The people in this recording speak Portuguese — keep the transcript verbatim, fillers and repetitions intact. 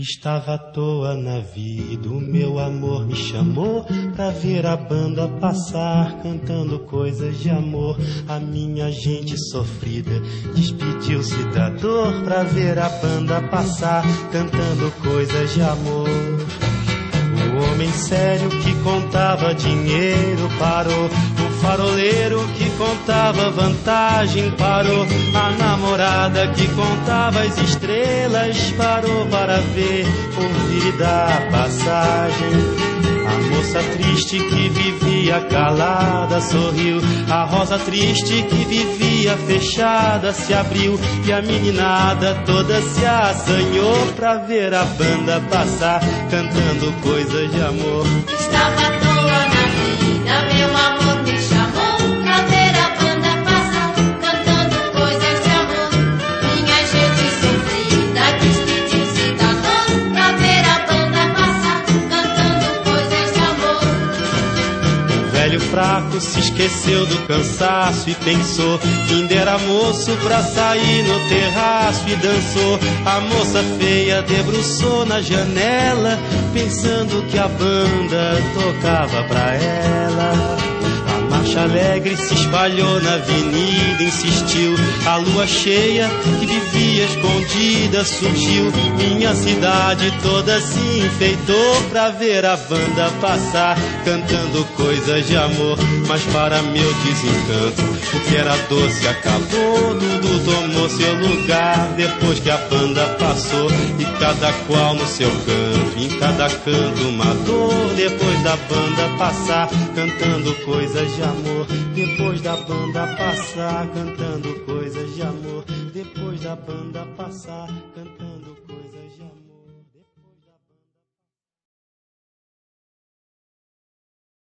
Estava à toa na vida, o meu amor me chamou pra ver a banda passar, cantando coisas de amor. A minha gente sofrida despediu-se da dor pra ver a banda passar, cantando coisas de amor. O homem sério que contava dinheiro parou, o faroleiro que contava vantagem parou, a namorada que contava as estrelas parou para ver, ouvir e dar passagem. A moça triste que vivia calada sorriu, a rosa triste que vivia fechada se abriu, e a meninada toda se assanhou pra ver a banda passar, cantando coisas de amor. Estava à toa na vida, meu amor me chamou pra ver a banda passar, cantando coisas de amor. Minha gente sofrida despediu-se da dor pra ver a banda passar, cantando coisas de amor. O velho fraco se esqueceu do cansaço e pensou que ainda era moço pra sair no terraço e dançou. A moça feia debruçou na janela, pensando que a banda tocava pra ela. A marcha alegre se espalhou na avenida, insistiu. A lua cheia que vivia escondida surgiu. Minha cidade toda se enfeitou pra ver a banda passar, cantando coisas de amor. Mas para meu desencanto, o que era doce acabou, tudo tomou seu lugar depois que a banda passou. E cada qual no seu canto, em cada canto uma dor, depois da banda passar, cantando coisas de amor. Depois da banda passar, cantando coisas de amor. Depois da banda passar, cantando